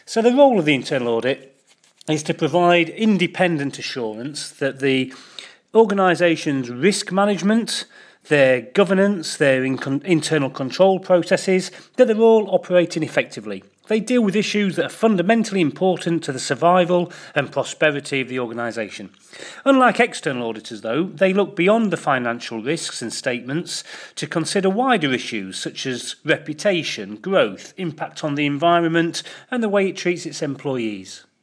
So the role of the internal audit is to provide independent assurance that the organisation's risk management, their governance, their internal control processes, that they're all operating effectively. They deal with issues that are fundamentally important to the survival and prosperity of the organisation. Unlike external auditors, though, they look beyond the financial risks and statements to consider wider issues such as reputation, growth, impact on the environment, and the way it treats its employees.